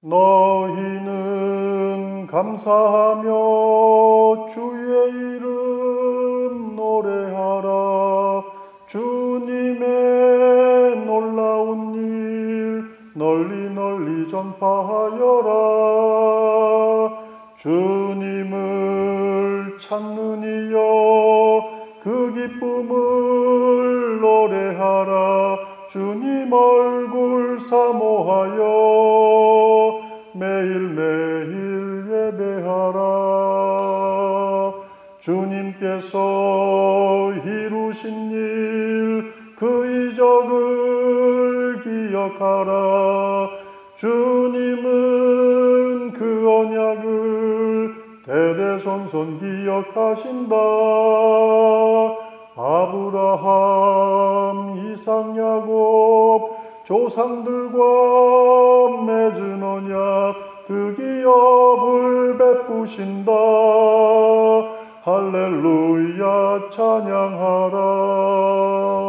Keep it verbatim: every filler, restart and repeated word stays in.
너희는 감사하며 주의 이름 노래하라. 주님의 놀라운 일 널리 널리 전파하여라. 주님을 찾는 이여 그 기쁨을 노래하라. 주님 얼굴 사모하여 매일매일 예배하라. 주님께서 이루신 일 그 이적을 기억하라. 주님은 그 언약을 대대손손 기억하신다. 아브라함, 이삭, 야곱 조상들과 맺은 언약 그 기업을 베푸신다. 할렐루야 찬양하라.